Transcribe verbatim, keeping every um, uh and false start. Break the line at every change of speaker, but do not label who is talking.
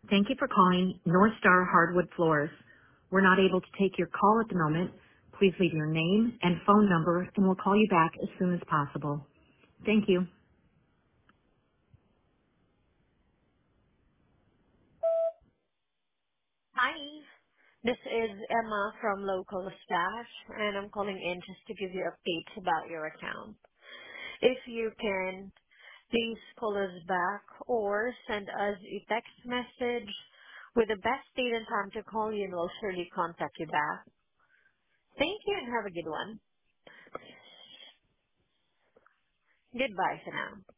Thank you for calling North Star Hardwood Floors. We're not able to take your call at the moment. Please leave your name and phone number, and we'll call you back as soon as possible. Thank you.
Hi, this is Emma from Local Staff, and I'm calling in just to give you updates about your account. If you can, please call us back or send us a text message with the best date and time to call you, and we'll surely contact you back. Thank you, and have a good one. Goodbye for now.